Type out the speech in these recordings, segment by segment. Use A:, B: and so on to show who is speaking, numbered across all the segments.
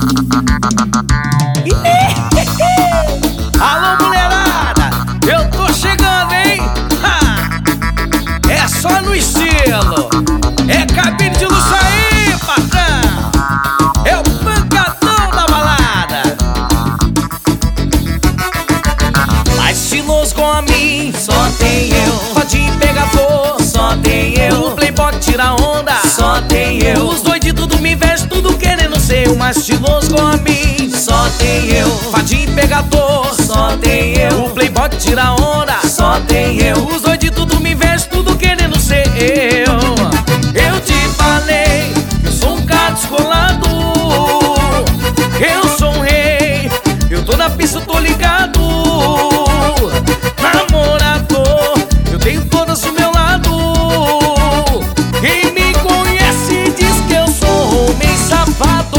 A: Alô, mulherada, eu tô chegando, hein? Ha! É só no estilo. É cabine de luz aí, patrão. É o pancadão da balada. Mais estiloso com a mim, só tem eu. Fadinho pegador, só tem eu. O playboy tira onda, só tem eu. Os dois de tudo me vestem, tudo querendo ser o mais estiloso com a mim, só tem eu. Fadinho pegador, só tem eu. O playboy tira onda, só tem eu. Os dois de tudo me vestem, tudo querendo ser eu. Eu te falei que eu sou um cara descolado. Eu sou um rei, eu tô na pista, eu tô ligado. Namorador, eu tenho todas do meu lado. Quem me conhece diz que eu sou homem safado.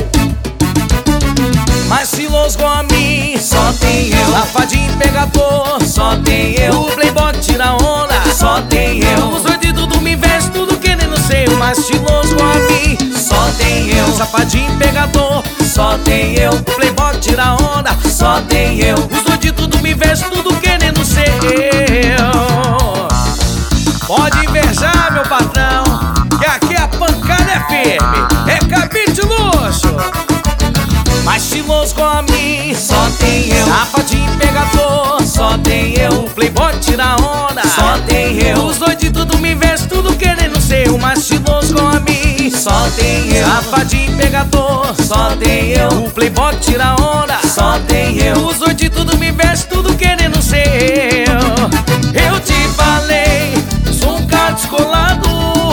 A: Mais estiloso com a mim, só tem eu. Safadinho pegador, só tem eu. O playboy tira onda, só tem eu. Os dois de tudo me vestem, tudo querendo ser o mais estiloso com a mim, só tem eu. Safadinho pegador, só tem eu. O playboy tira onda, só tem eu. Os dois de tudo me vestem, tudo querendo ser eu. Pode invejar, meu patrão, que aqui a pancada é firme. É cabine de luxo. Mais estiloso com a mim, só tem eu. Safadinho pegador, só tem eu. O playboy tira onda, só tem eu. Os dois de tudo me vestem, tudo querendo ser o mais estiloso com a mim, só tem eu. Safadinho pegador, só tem eu. O playboy tira onda, só tem eu. Os dois de tudo me vestem, tudo querendo ser eu. Eu te falei, sou um cara descolado.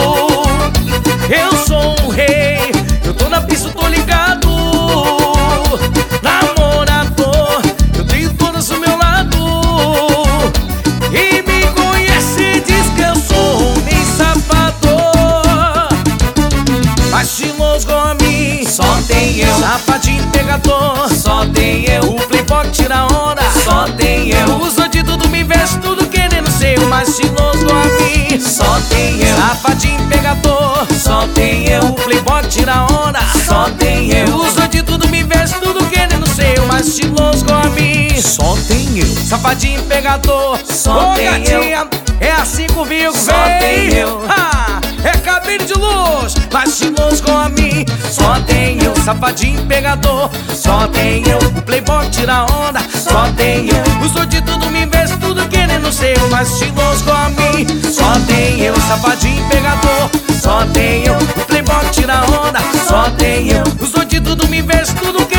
A: Eu sou um rei, eu tô na pista, eu tô ligado. Namorador, eu tenho todas do meu lado. E me conhece, diz que eu sou homem safado. Mais estiloso com a mim, só tem eu. Safadinho pegador, só tem eu. O playboy tira onda, só tem eu. Os dois de tudo me vestem, tudo querendo ser o mais estiloso com a mim, só tem eu. Safadinho pegador, só tem eu. O playboy tira onda, só tem eu. Os dois de tudo me vestem, tudo querendo ser o mais estiloso com a mim, só tem eu. Safadinho pegador, só tem gatinha, eu. É assim comigo, só tem eu. É cabine de luz, mais estiloso com a mim, só tem eu. Safadinho pegador, só tem eu. O playboy tira onda, só tem eu. Os dois de tudo me vestem, tudo querendo ser o mais estiloso com a mim, só tem eu. Safadinho pegador, só tem eu. O playboy tira onda, só tem eu. Os dois de tudo me vestem, tudo